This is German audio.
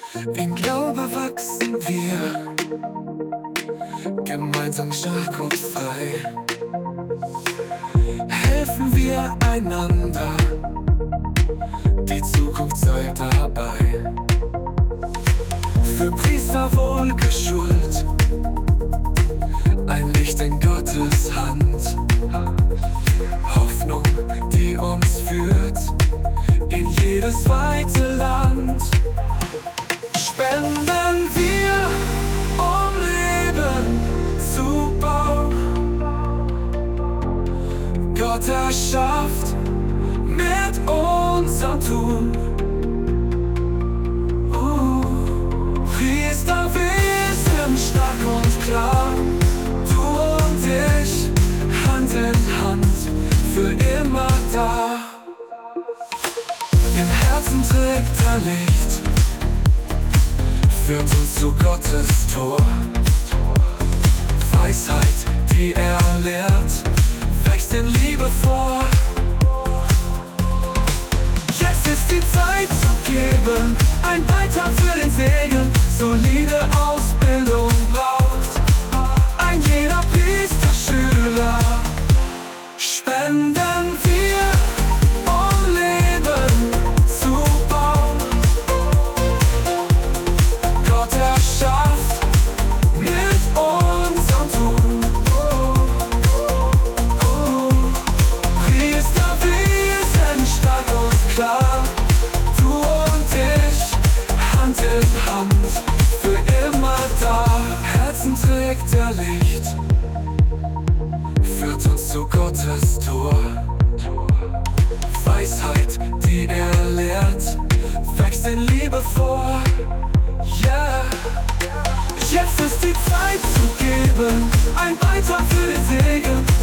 In Glaube wachsen wir, gemeinsam stark und frei. Helfen wir einander, die Zukunft sei dabei. Für Priester wohlgeschult, ein Licht in Gottes Hand. Hoffnung, die uns führt in jedes weite Land. Spenden wir, um Leben zu bauen. Gott erschafft mit unserem Tun. Priester, wir sind stark und klar. Du und ich, Hand in Hand, für immer da. Im Herzen trägt er Licht, führt uns zu Gottes Tor. Weisheit, die er lehrt, wächst in Liebe vor. Jetzt ist die Zeit zu geben, ein Beitrag für den Segen. Solide Ausbildung braucht ein jeder Priesterschüler. Spenden wir, um Leben zu bauen. Gott erschafft mit unserem Tun. Priester, wir sind stark und klar. Du und ich, Hand in Hand, für immer da. Herzen trägt er Licht, führt uns zu Gottes Tor. Weisheit, die er lehrt, wächst in Liebe vor. Yeah. Jetzt ist die Zeit zu geben, ein Beitrag für den Segen.